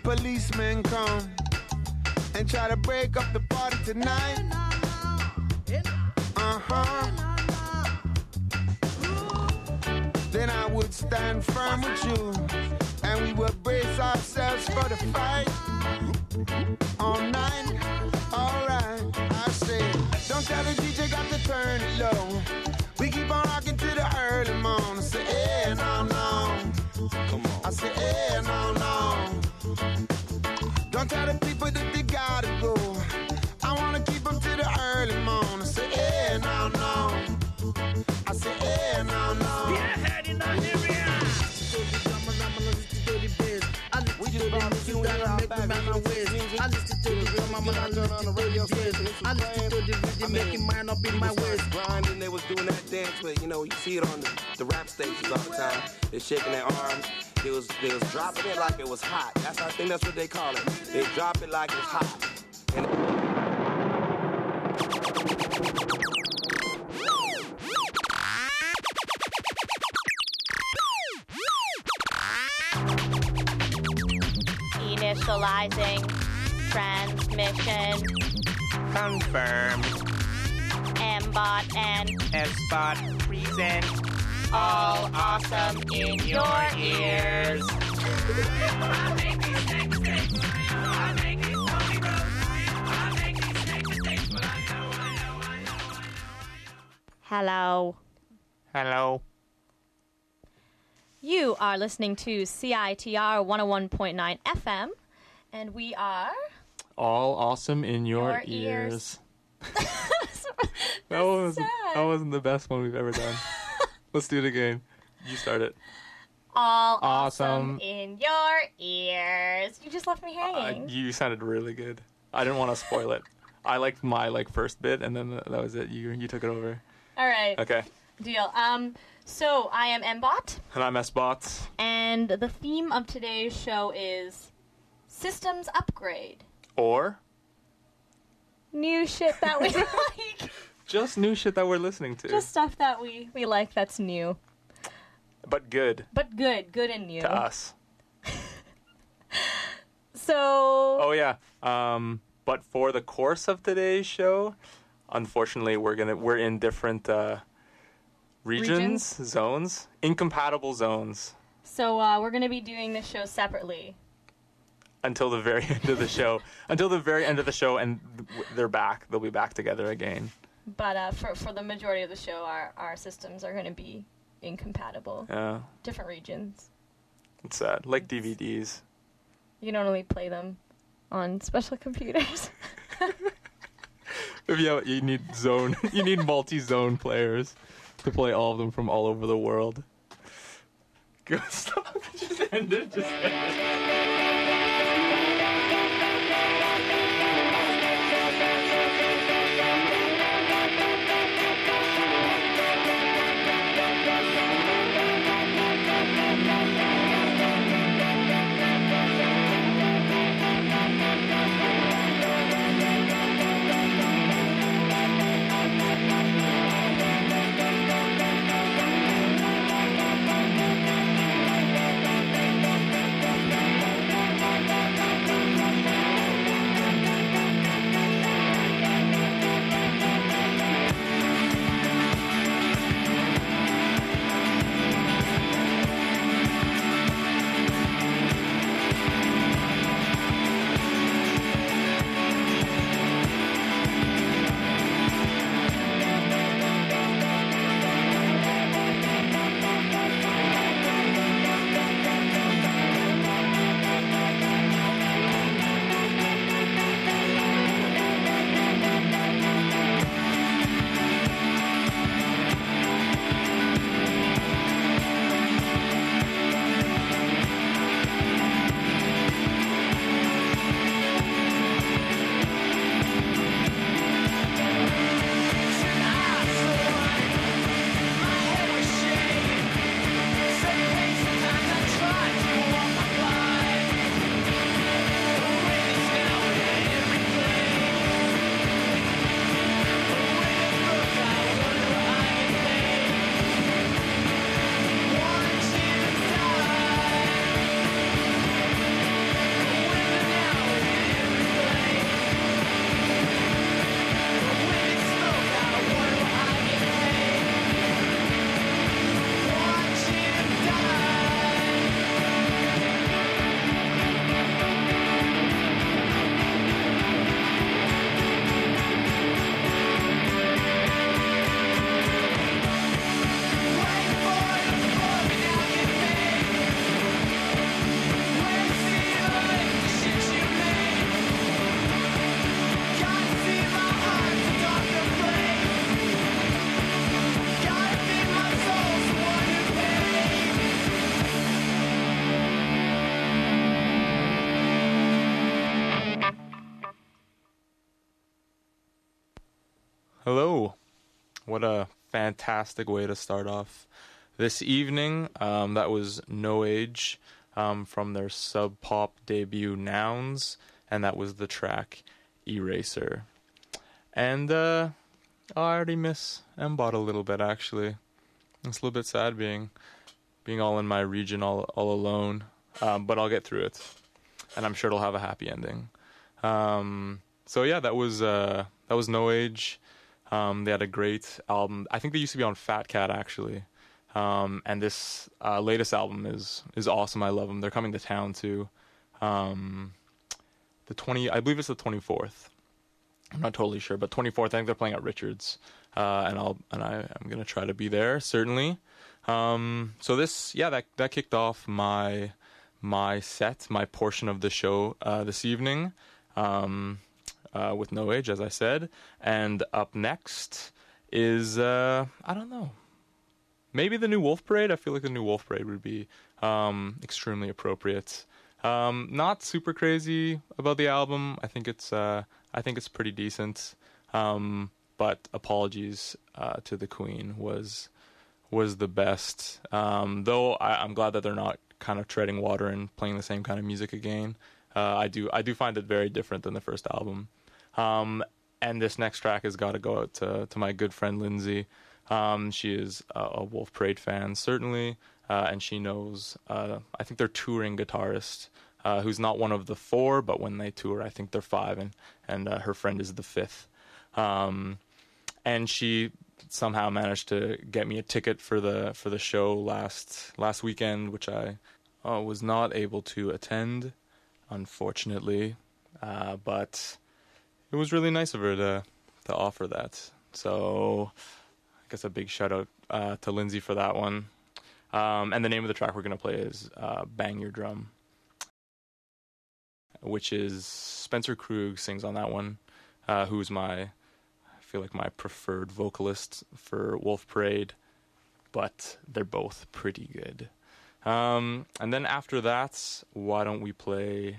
policemen come and try to break up the party tonight. Then I would stand firm with you, and we would brace ourselves for the fight. All night, alright, I say, don't tell the DJ got to turn it low. We keep on rocking to the early morning. I say, eh, no, no. Come on. I say, eh, no, no. Don't tell the people that they gotta go. I wanna keep them to the early morning. I say, eh, no, no. I say, eh, no, no. Yeah, head in the area. We just about to tune in our back. I listen to the drum, I'm gonna turn on the radio station. I listen to the rhythm, making mine up in my waist. Grinding, they was doing that dance with, you know, you see it on the rap stations all the time. They're shaking their arms. They was dropping it like it was hot. I think that's what they call it. They drop it like it's hot. And initializing transmission. Confirmed. M-bot and S-bot present. all awesome in your ears. Hello. Hello. You are listening to CITR 101.9 FM, and we are... All awesome in your ears. That wasn't the best one we've ever done. Let's do it again. You start it. All awesome in your ears. You just left me hanging. You sounded really good. I didn't want to spoil it. I liked my first bit, and then that was it. You took it over. All right. Okay. Deal. So I am Mbot. And I'm S-Bots. And the theme of today's show is systems upgrade. Or New shit that we like. just new shit that we're listening to. Just stuff that we like that's new. But good. But good. Good and new. To us. So... Oh, yeah. But for the course of today's show, unfortunately, we're in different regions, zones, incompatible zones. So we're going to be doing this show separately. Until the very end of the show. Until the very end of the show, and they're back. They'll be back together again. But for the majority of the show, our systems are going to be incompatible. Yeah. Different regions. It's sad. Like DVDs. You can only play them on special computers. You need multi-zone players to play all of them from all over the world. Go, stop. Just end it. Hello. What a fantastic way to start off this evening. That was No Age from their Sub Pop debut Nouns, and that was the track Eraser. And I already miss Mbot a little bit, actually. It's a little bit sad being all in my region all alone, but I'll get through it, and I'm sure it'll have a happy ending. So yeah, that was No Age. They had a great album. I think they used to be on Fat Cat, actually. And this latest album is awesome. I love them. They're coming to town too. I believe it's the 24th. I'm not totally sure, but 24th. I think they're playing at Richards, and I'm gonna try to be there certainly. So this, that kicked off my set, my portion of the show this evening. With No Age, as I said. And up next is, I don't know, maybe the new Wolf Parade. I feel like the new Wolf Parade would be extremely appropriate. Not super crazy about the album. I think it's pretty decent. But Apologies to the Queen was the best. Though I'm glad that they're not kind of treading water and playing the same kind of music again. I do find it very different than the first album. And this next track has got to go out to my good friend Lindsay. She is a Wolf Parade fan, certainly, and she knows, I think they're touring guitarist, who's not one of the four, but when they tour, I think they're five, and her friend is the fifth. And she somehow managed to get me a ticket for the show last weekend, which I was not able to attend, unfortunately, but it was really nice of her to offer that. So I guess a big shout out to Lindsay for that one. And the name of the track we're going to play is Bang Your Drum, which is Spencer Krug sings on that one, who's I feel like my preferred vocalist for Wolf Parade, but they're both pretty good. And then after that, why don't we play...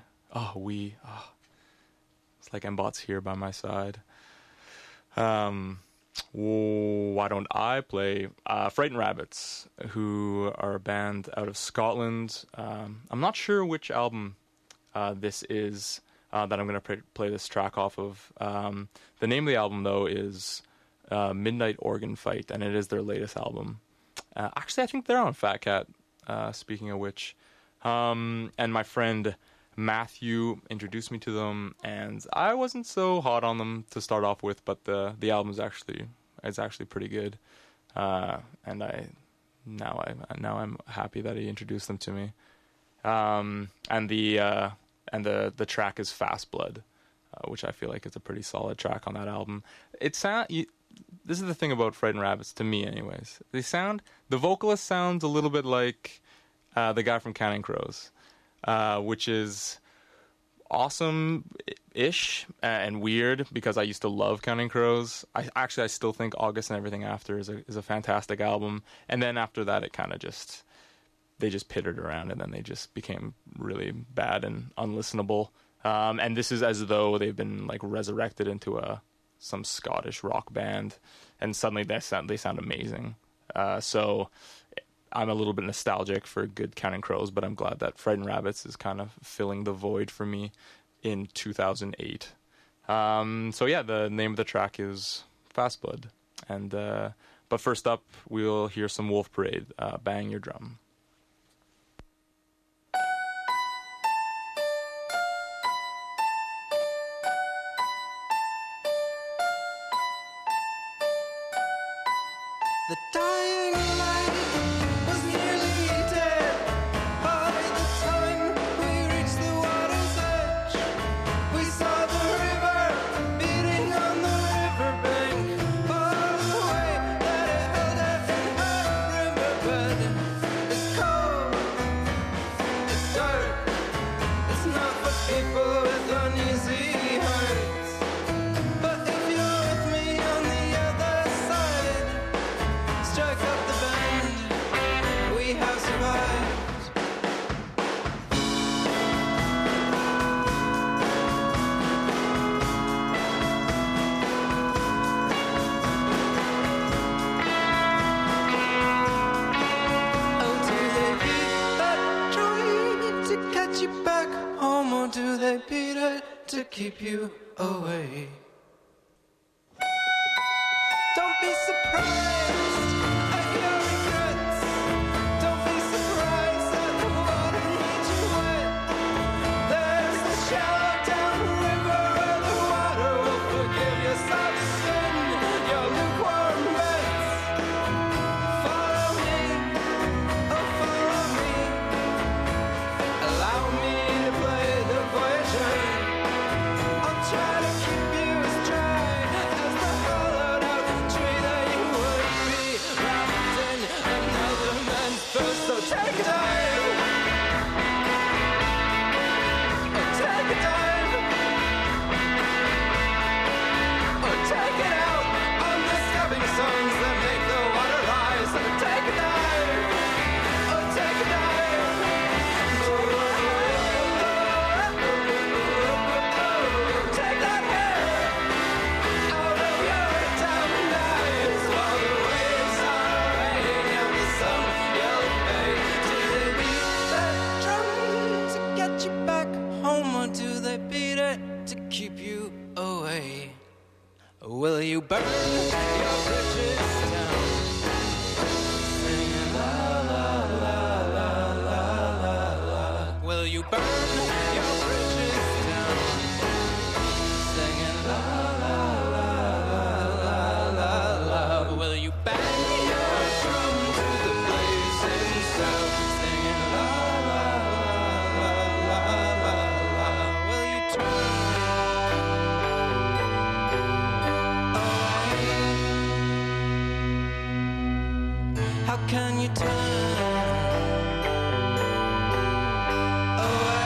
It's like Mbot's here by my side. Why don't I play Frightened Rabbits, who are a band out of Scotland. I'm not sure which album this is that I'm going to play this track off of. The name of the album, though, is Midnight Organ Fight, and it is their latest album. Actually, I think they're on Fat Cat, speaking of which. And my friend Matthew introduced me to them, and I wasn't so hot on them to start off with, but the album is actually pretty good. And I'm happy that he introduced them to me. And the track is Fast Blood, which I feel like is a pretty solid track on that album. This is the thing about Frightened Rabbits, to me anyways. The vocalist sounds a little bit like the guy from Counting Crows, which is awesome-ish and weird because I used to love Counting Crows. I still think August and Everything After is a fantastic album. And then after that, it kind of they just pittered around, and then they just became really bad and unlistenable. And this is as though they've been like resurrected into some Scottish rock band, and suddenly they sound amazing. So I'm a little bit nostalgic for good Counting Crows, but I'm glad that Frightened Rabbits is kind of filling the void for me in 2008. So yeah, the name of the track is Fast Blood. But first up, we'll hear some Wolf Parade, Bang Your Drum. The dying light was nearly dead by the time we reached the water's edge. We saw the river beating on the riverbank, far away that it held at in her riverbed. It's cold, it's dark, it's not for people with uneasy hearts. But if you're with me on the other side, strike up the band, we have survived. they beat it to keep you away. Don't be surprised at your regrets. Don't be surprised that the water made you wet. There's a shallow downriver where the water will forgive your soft skin, your lukewarm beds. Follow me, oh follow me. Allow me to play the voyager. I'll try to keep you as dry as the hollowed out tree that you would be, wrapped in another man's thirst. So take a dive. Oh, take a dive. Oh, take it out on the stepping stones that make the water rise. So take a dive. Oh, take a dive. Take that hair out of your diamond eyes while the waves are raining on the sun-yellowed bay. Do they beat that drum to get you back home, or do they beat it to keep you away? Will you burn your bridges down, singing la la la la la la la? Will you burn your bridges down, singing la la la la la la la? Will you bang your drum to the blazing sound, singing la la la la la la la? Will you turn away? How can you turn away?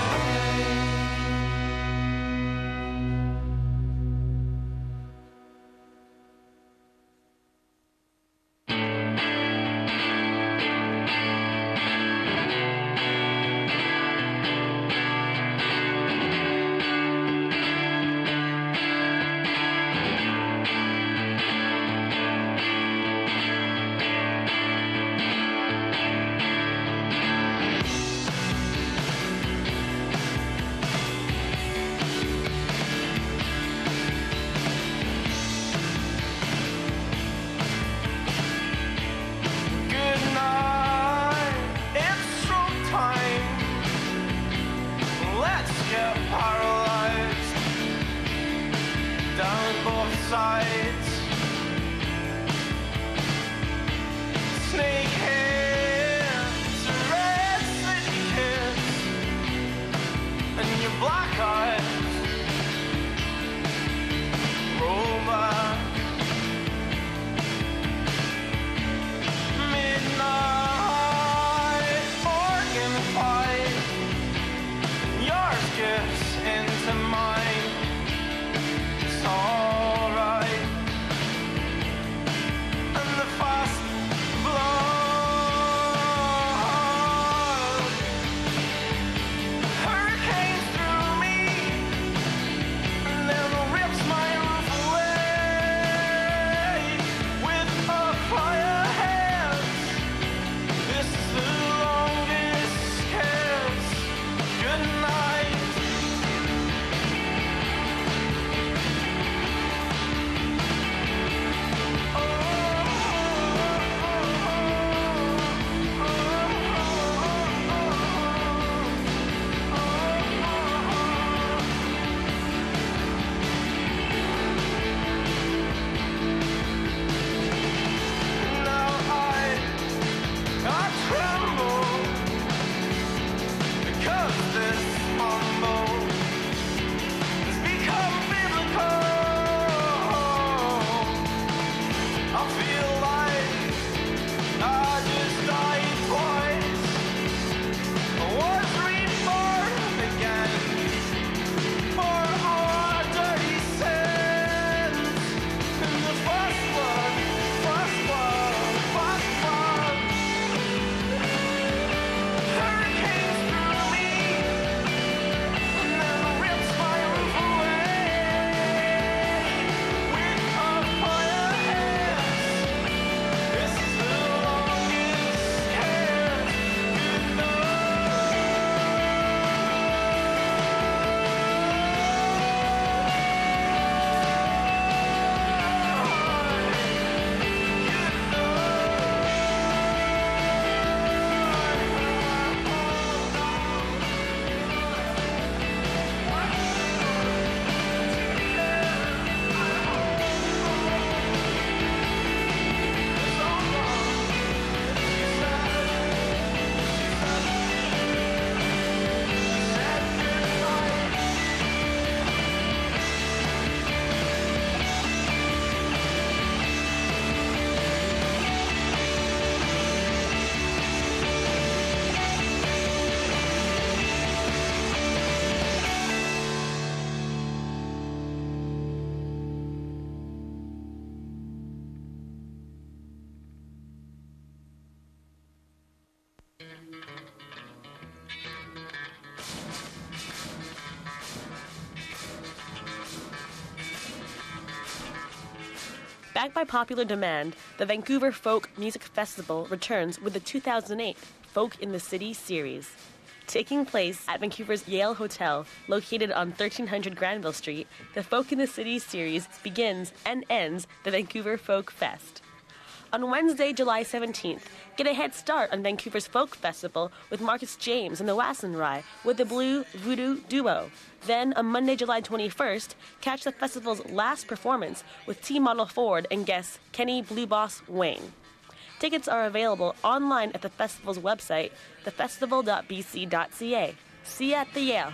Backed by popular demand, the Vancouver Folk Music Festival returns with the 2008 Folk in the City series. Taking place at Vancouver's Yale Hotel, located on 1300 Granville Street, the Folk in the City series begins and ends the Vancouver Folk Fest. On Wednesday, July 17th, get a head start on Vancouver's Folk Festival with Marcus James and the Wassenrye with the Blue Voodoo Duo. Then, on Monday, July 21st, catch the festival's last performance with T-Model Ford and guest Kenny Blue Boss Wayne. Tickets are available online at the festival's website, thefestival.bc.ca. See you at the Yale.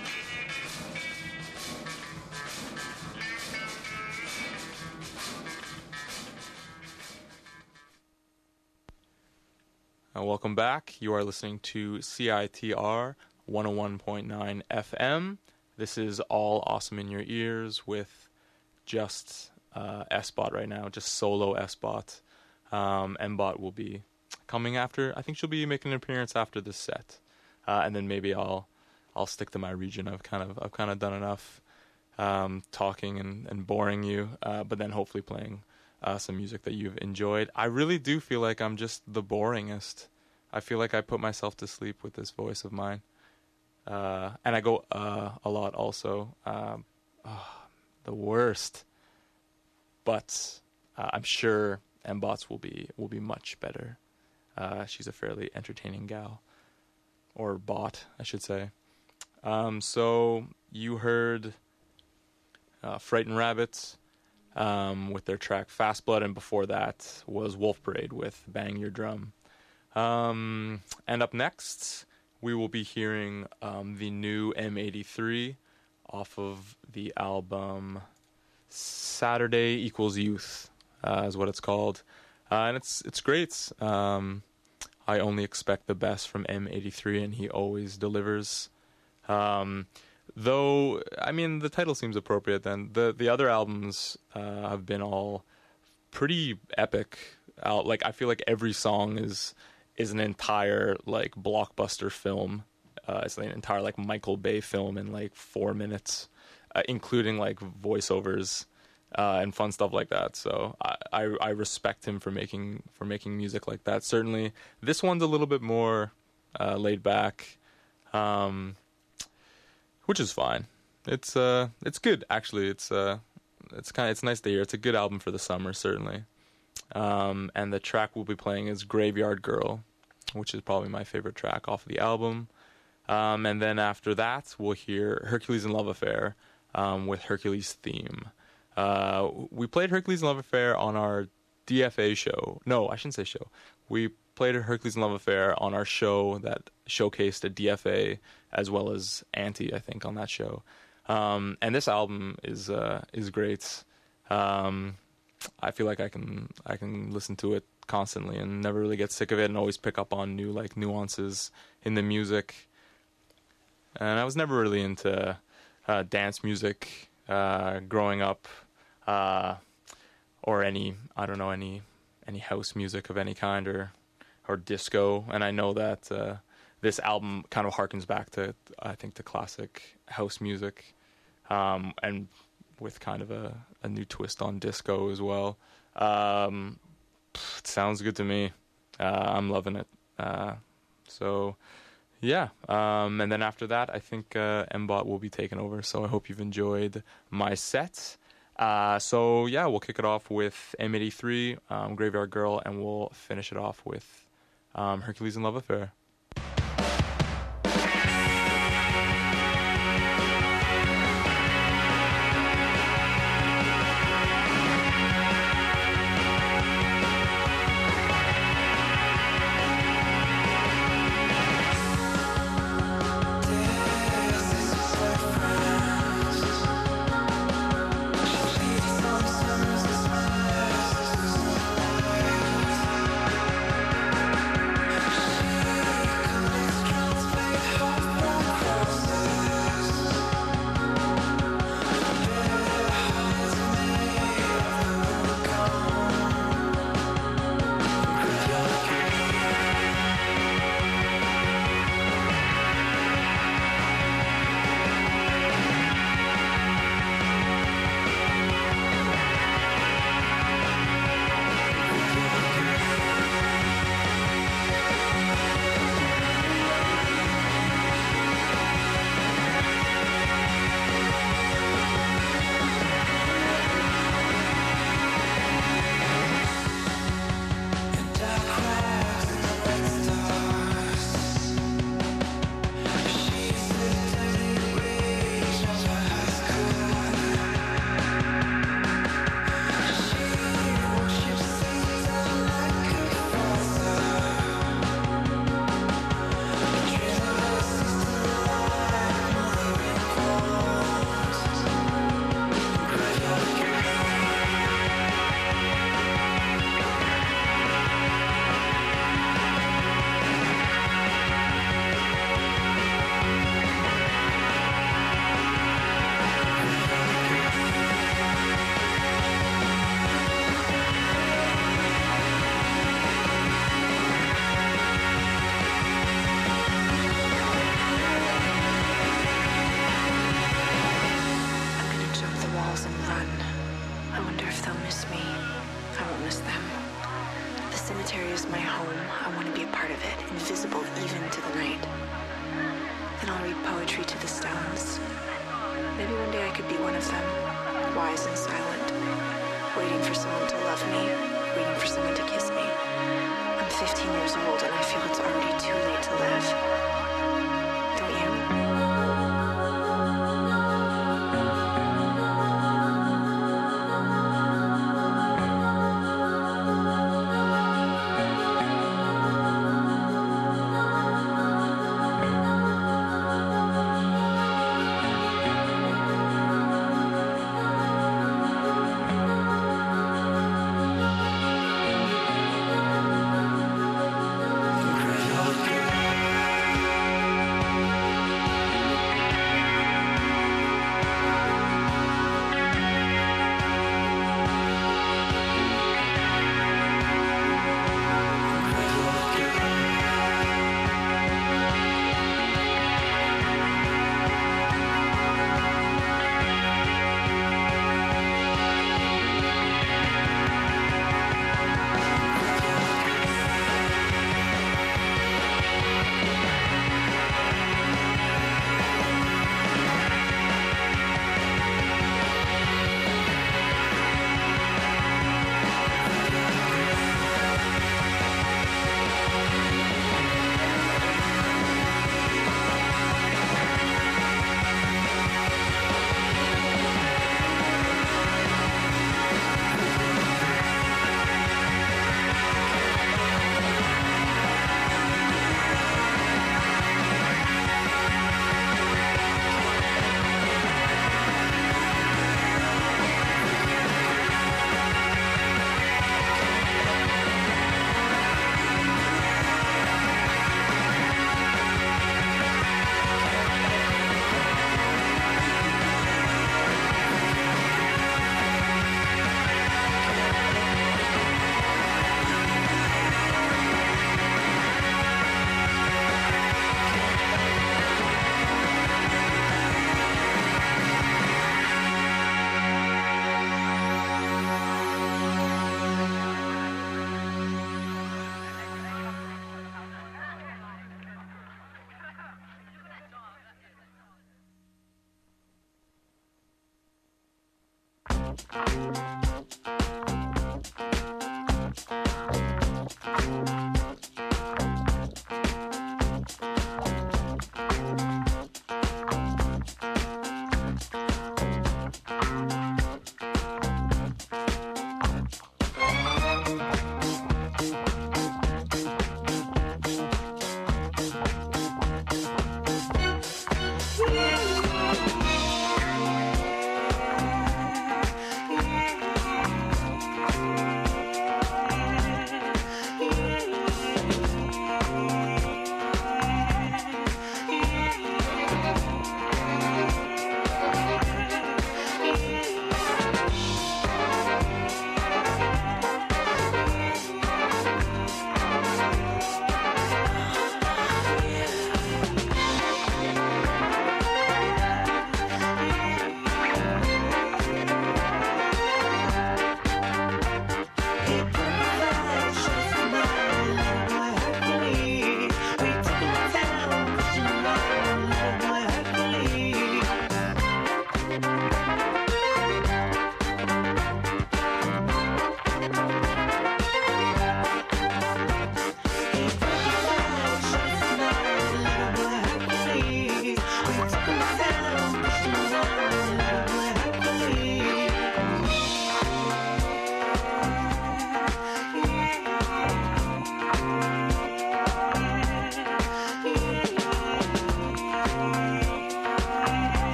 Welcome back. You are listening to CITR 101.9 FM. This is All Awesome in Your Ears with just S-Bot right now, just solo S-Bot. M-Bot will be coming after. I think she'll be making an appearance after this set, and then maybe I'll stick to my region. I've kind of done enough talking and boring you, but then hopefully playing some music that you've enjoyed. I really do feel like I'm just the boringest. I feel like I put myself to sleep with this voice of mine, and I go a lot also. The worst, but I'm sure M-Bots will be much better. She's a fairly entertaining gal, or bot, I should say. So you heard Frightened Rabbits with their track Fast Blood, and before that was Wolf Parade with Bang Your Drum. And up next, we will be hearing the new M83 off of the album Saturday Equals Youth. Is what it's called, and it's great. I only expect the best from M83, and he always delivers. Though, I mean, the title seems appropriate. Then the other albums have been all pretty epic. Like, I feel like every song is an entire like blockbuster film. It's an entire like Michael Bay film in like 4 minutes, including like voiceovers. And fun stuff like that. So I respect him for making music like that. Certainly, this one's a little bit more laid back, which is fine. It's good actually. It's nice to hear. It's a good album for the summer, certainly. And the track we'll be playing is Graveyard Girl, which is probably my favorite track off of the album. And then after that, we'll hear Hercules and Love Affair with Hercules Theme. We played Hercules and Love Affair on our DFA show. No, I shouldn't say show. We played Hercules and Love Affair on our show that showcased a DFA as well as Anti, I think, on that show. And this album is great. I feel like I can listen to it constantly and never really get sick of it, and always pick up on new like nuances in the music. And I was never really into dance music growing up. Or any house music of any kind or disco. And I know that this album kind of harkens back to, I think, the classic house music, and with kind of a new twist on disco as well. It sounds good to me. I'm loving it. So yeah. And then after that, I think M-Bot will be taking over. So I hope you've enjoyed my set. So yeah, we'll kick it off with M83, Graveyard Girl, and we'll finish it off with Hercules and Love Affair. Summers is my home. I want to be a part of it, invisible even to the night. Then I'll read poetry to the stones. Maybe one day I could be one of them, wise and silent, waiting for someone to love me, waiting for someone to kiss me. I'm 15 years old and I feel it's already too late to live. Don't you?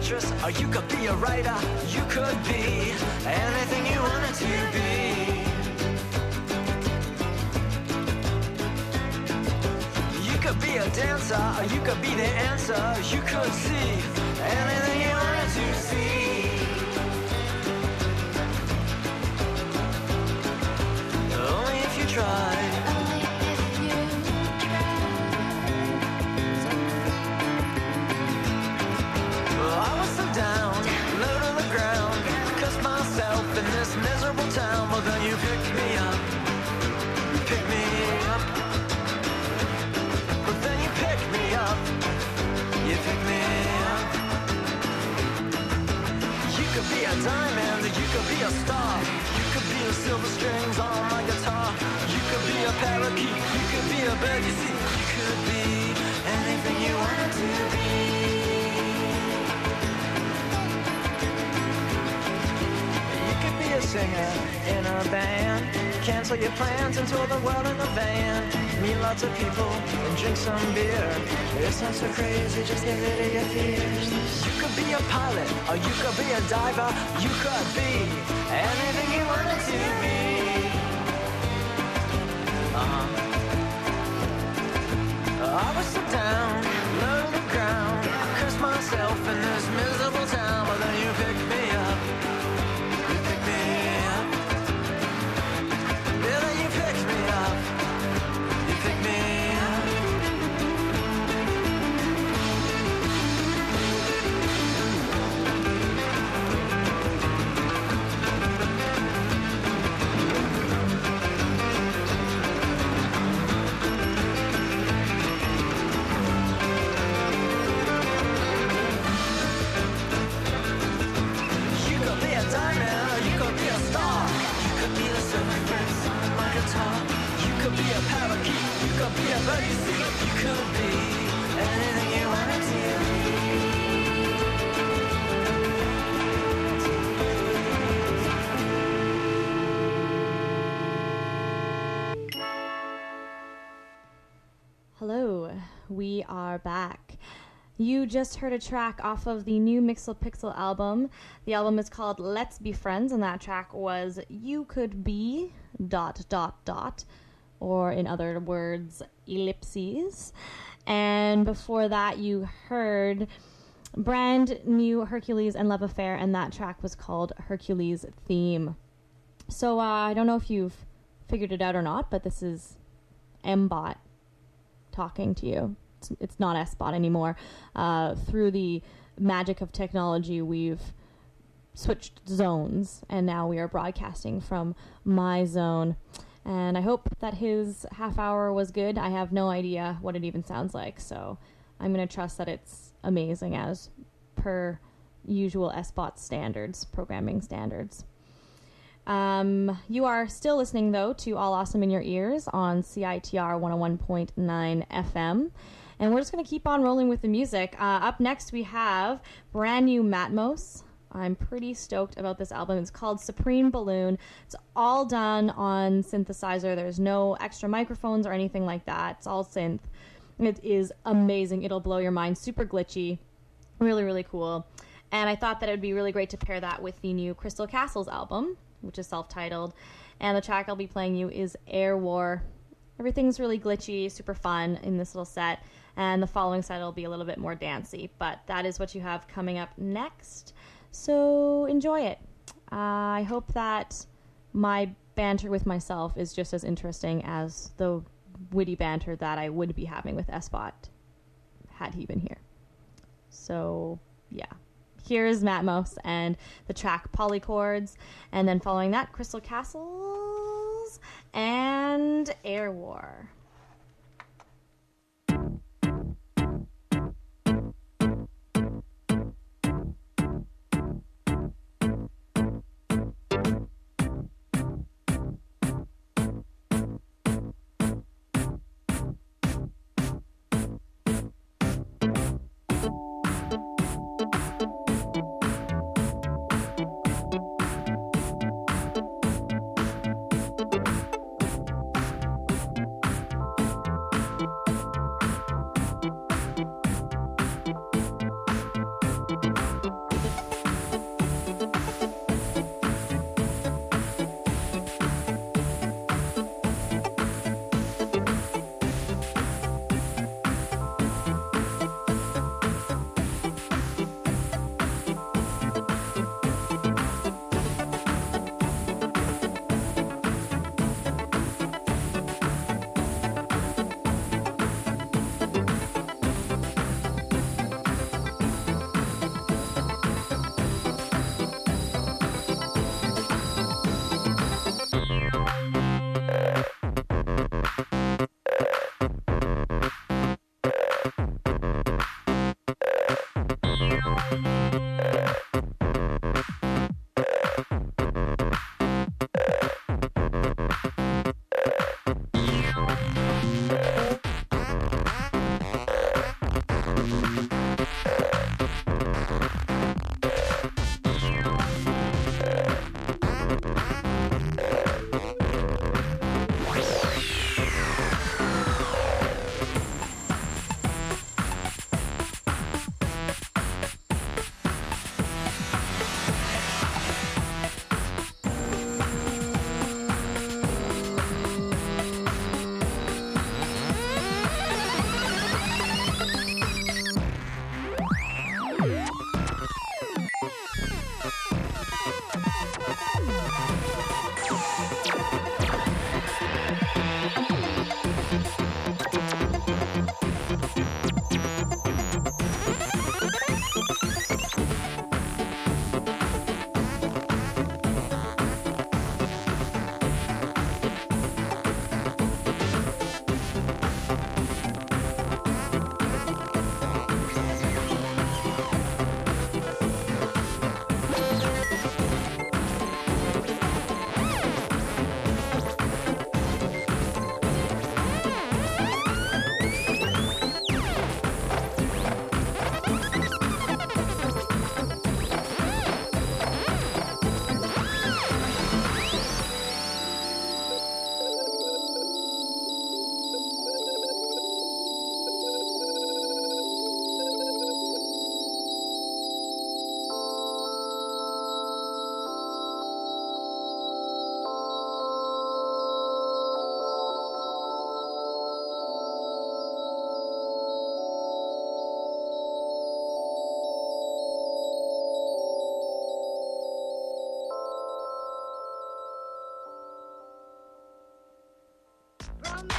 actress, or you could be a writer. You could be anything you wanted to be. You could be a dancer, or you could be the answer. You could see anything you wanted to see. Only if you tried. I was so down, low to the ground. I cursed myself in this miserable town. But then you picked me up. You picked me up. But then you picked me up. You picked me up. You could be a diamond, or you could be a star. You could be the silver strings on my guitar. You could be a parakeet. You could be a bird you see. You could be anything you wanted to be. Be a singer in a band. Cancel your plans and tour the world in a van. Meet lots of people and drink some beer. It's not so crazy, just get rid of your fears. You could be a pilot, or you could be a diver. You could be anything you wanted to be. I was so down, low to the ground. I cursed myself in this miserable town. But then you picked me up. You could be a parakeet, you could be a bird you see. You could be anything you wanted to be. Hello, we are back. You just heard a track off of the new Mixel Pixel album. The album is called Let's Be Friends, and that track was You Could Be ... or in other words, ellipses. And before that, you heard brand new Hercules and Love Affair, and that track was called Hercules Theme. So I don't know if you've figured it out or not, but this is M-Bot talking to you. It's not S-Bot anymore. Through the magic of technology, we've switched zones, and now we are broadcasting from my zone. And I hope that his half hour was good. I have no idea what it even sounds like, so I'm going to trust that it's amazing as per usual S-Bot standards, programming standards. You are still listening, though, to All Awesome in Your Ears on CITR 101.9 FM. And we're just going to keep on rolling with the music. Up next, we have brand new Matmos. I'm pretty stoked about this album. It's called Supreme Balloon. It's all done on synthesizer. There's no extra microphones or anything like that. It's all synth. It is amazing. It'll blow your mind. Super glitchy. Really, really cool. And I thought that it would be really great to pair that with the new Crystal Castles album, which is self-titled. And the track I'll be playing you is Air War. Everything's really glitchy, super fun in this little set. And the following set will be a little bit more dancey. But that is what you have coming up next. So enjoy it. I hope that my banter with myself is just as interesting as the witty banter that I would be having with S-Bot had he been here. So, yeah. Here's Matmos and the track Polychords. And then following that, Crystal Castles and Air War.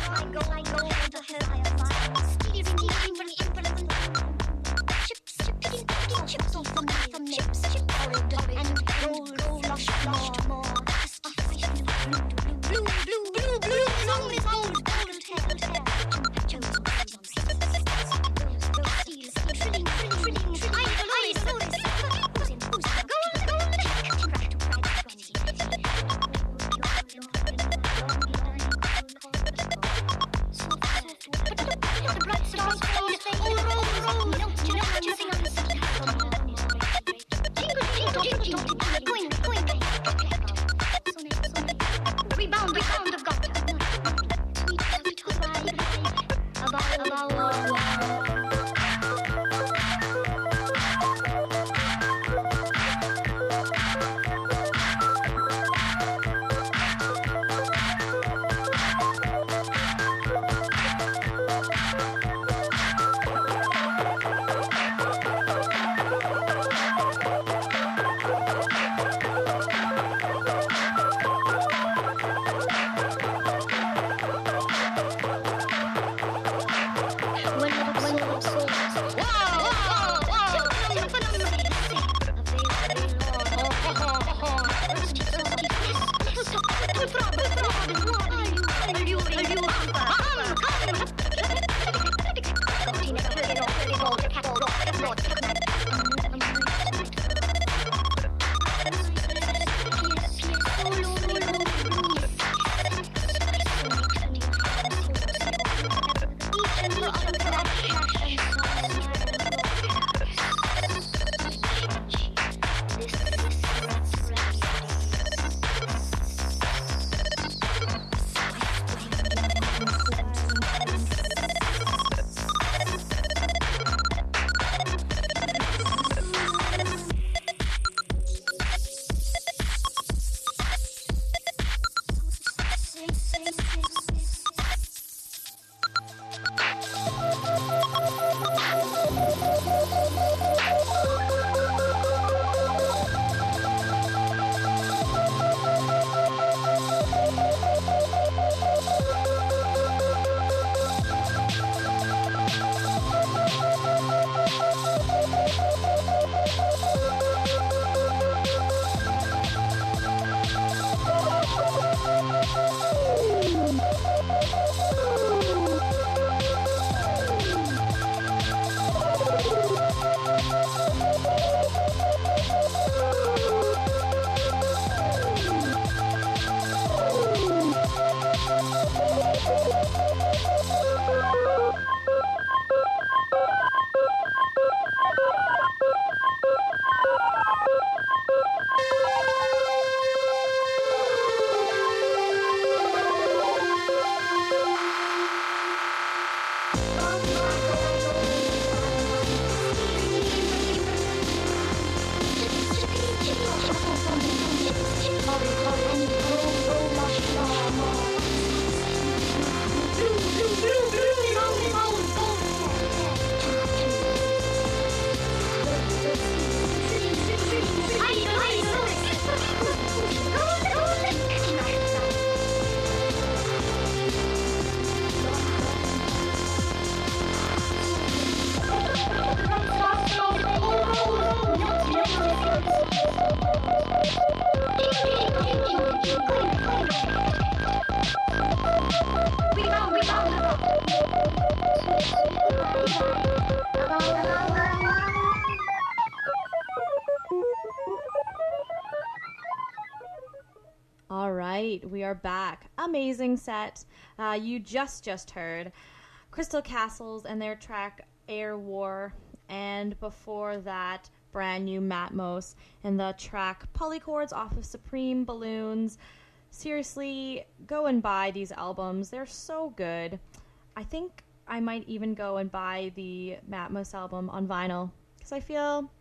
All right, we are back. Amazing set. You just heard Crystal Castles and their track Air War, and before that, brand new Matmos and the track Polychords off of Supreme Balloons. Seriously, go and buy these albums. They're so good. I think I might even go and buy the Matmos album on vinyl, because I feel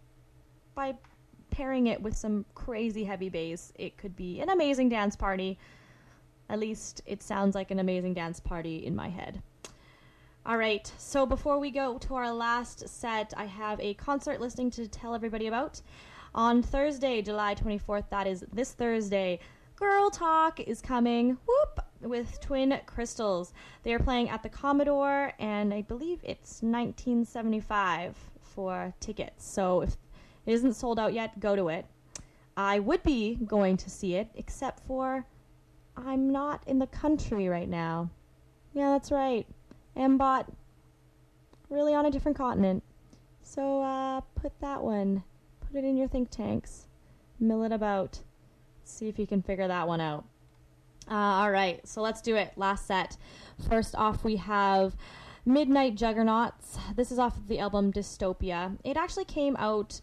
by pairing it with some crazy heavy bass, it could be an amazing dance party. At least it sounds like an amazing dance party in my head. Alright, so before we go to our last set, I have a concert listing to tell everybody about. On Thursday, July 24th, that is this Thursday, Girl Talk is coming, whoop, with Twin Crystals. They are playing at the Commodore, and I believe it's $19.75 for tickets. So if it isn't sold out yet, go to it. I would be going to see it, except for I'm not in the country right now. Yeah, that's right. Mbot, really on a different continent. So put it in your think tanks. Mill it about. See if you can figure that one out. All right, so let's do it. Last set. First off, we have Midnight Juggernauts. This is off of the album Dystopia. It actually came out,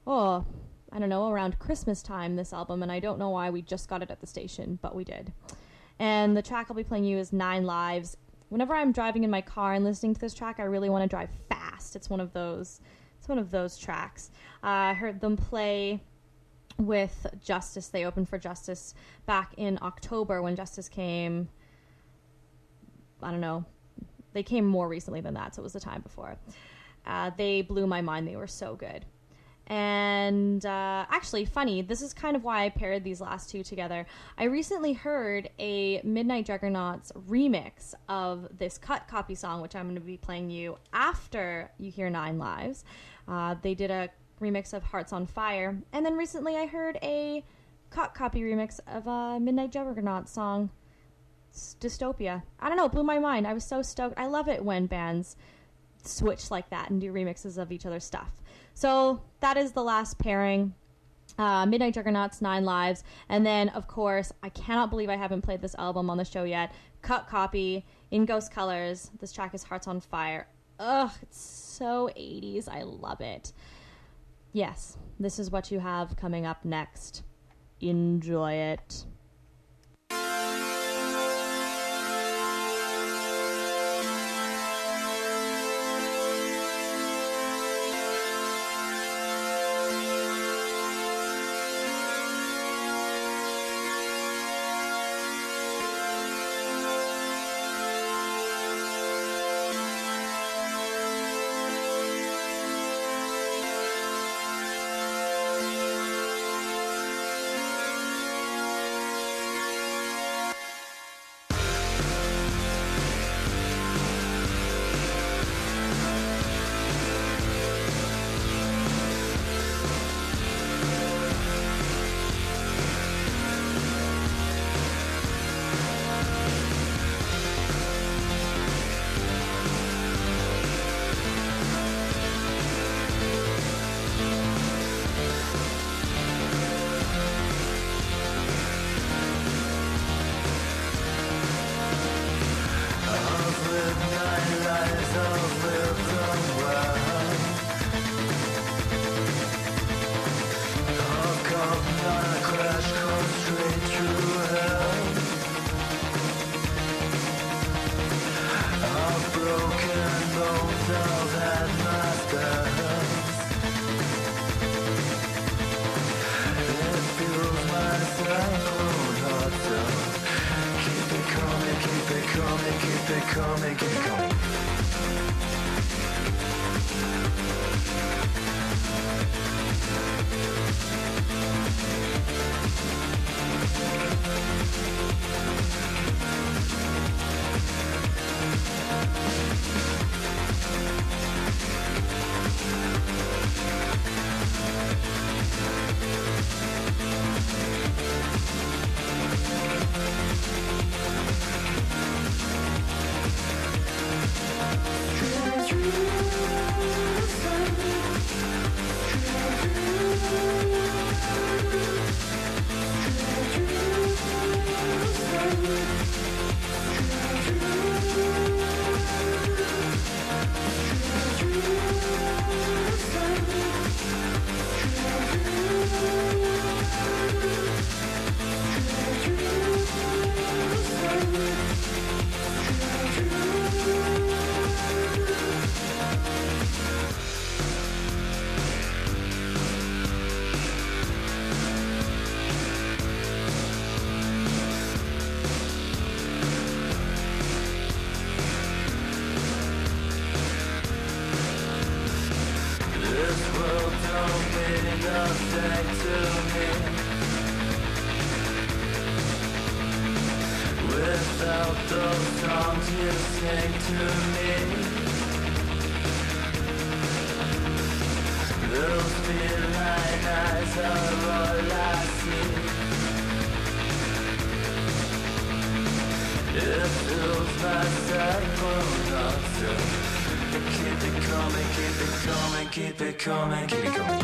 around Christmas time, this album, and I don't know why we just got it at the station, but we did. And the track I'll be playing you is 9 Lives. Whenever I'm driving in my car and listening to this track, I really want to drive fast. It's one of those tracks. I heard them play with Justice. They opened for Justice back in October when Justice came. I don't know. They came more recently than that, so it was the time before. They blew my mind. They were so good. And actually, funny, this is kind of why I paired these last two together. I recently heard a Midnight Juggernauts remix of this cut copy song, which I'm going to be playing you after you hear 9 Lives. They did a remix of Hearts on Fire, and then recently I heard a cut copy remix of a Midnight Juggernauts song, Dystopia. I don't know, it blew my mind. I was so stoked. I love it when bands switch like that and do remixes of each other's stuff. So that is the last pairing. Midnight Juggernauts, 9 Lives. And then, of course, I cannot believe I haven't played this album on the show yet. Cut copy in Ghost Colors. This track is Hearts on Fire. Ugh, it's so 80s. I love it. Yes, this is what you have coming up next. Enjoy it. With without those songs you sing to me. Those feline eyes are all I see. It fills my psychonaut. Keep it coming, keep it coming, keep it coming, keep it coming.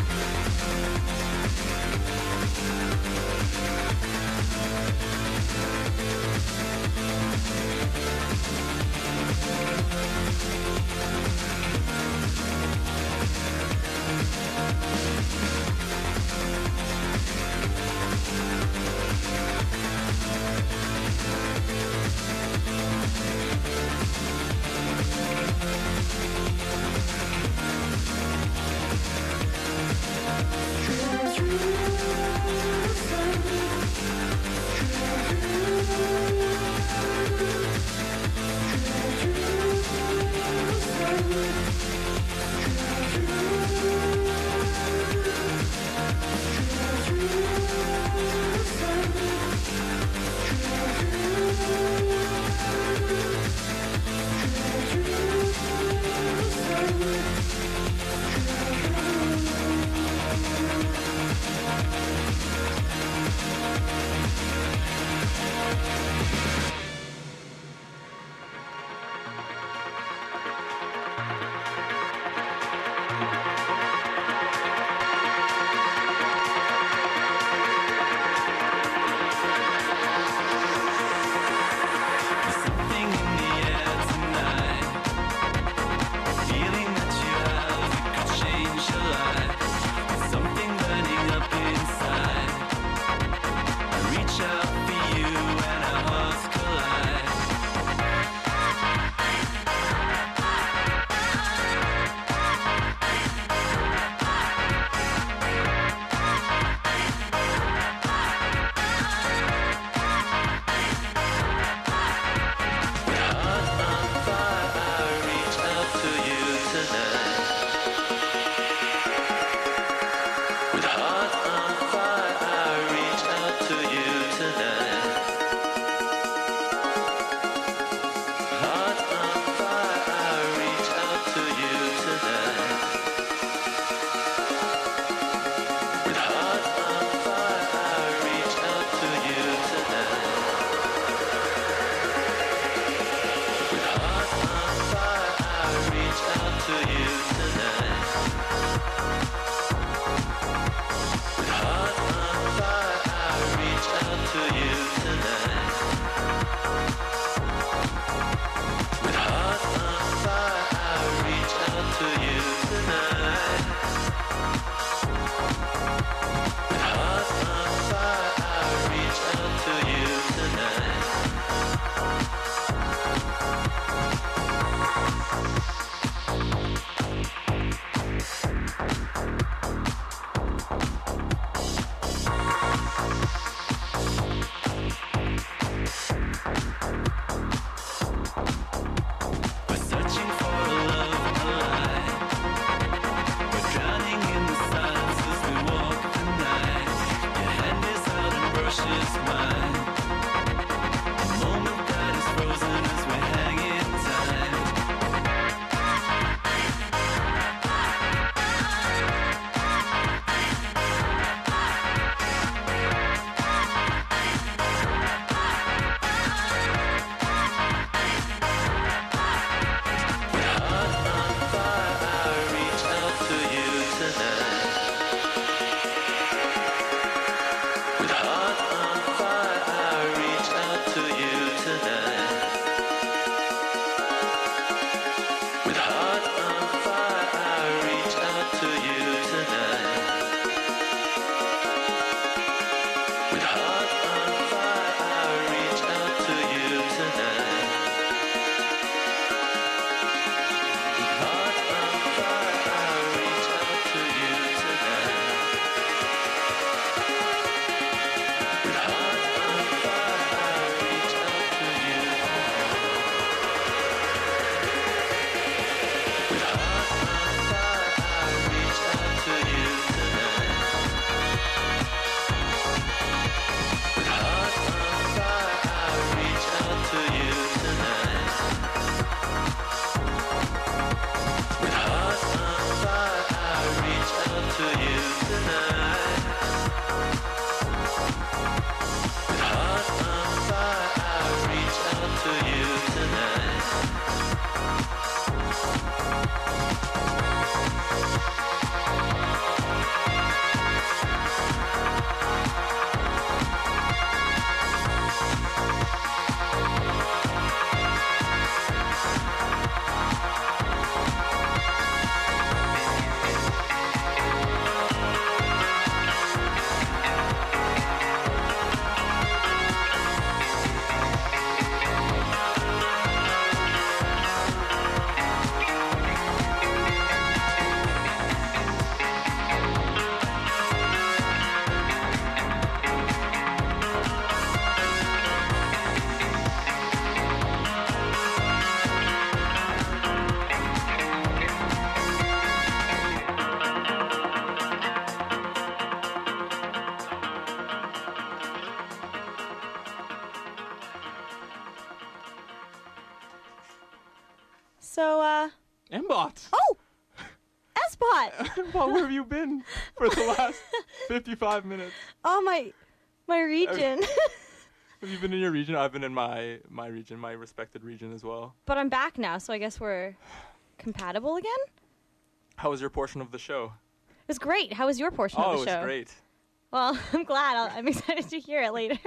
So, Mbot. Oh! S-Bot! Mbot, where have you been for the last 55 minutes? Oh, my region. Have you been in your region? I've been in my region, my respected region as well. But I'm back now, so I guess we're compatible again? How was your portion of the show? It was great. How was your portion of the show? Oh, it was great. Well, I'm glad. I'm excited to hear it later.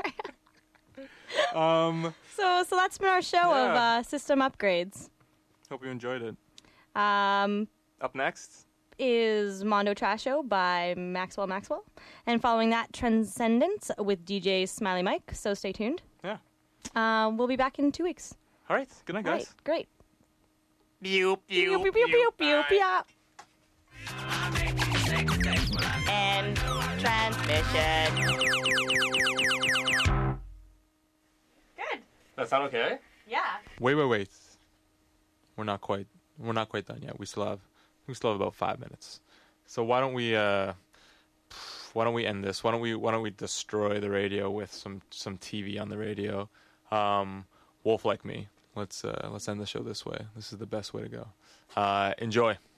So that's been our show of system upgrades. Hope you enjoyed it. Up next is Mondo Trash Show by Maxwell. And following that, Transcendence with DJ Smiley Mike. So stay tuned. Yeah. We'll be back in 2 weeks. All right. Good night, guys. All right, great. Pew, pew, pew, pew, pew, pew, pew. And transmission. Good. That sound okay? Yeah. Wait. We're not quite done yet. We still have about 5 minutes. So why don't we end this? Why don't we destroy the radio with some TV on the radio? Wolf Like Me. Let's end the show this way. This is the best way to go. Enjoy.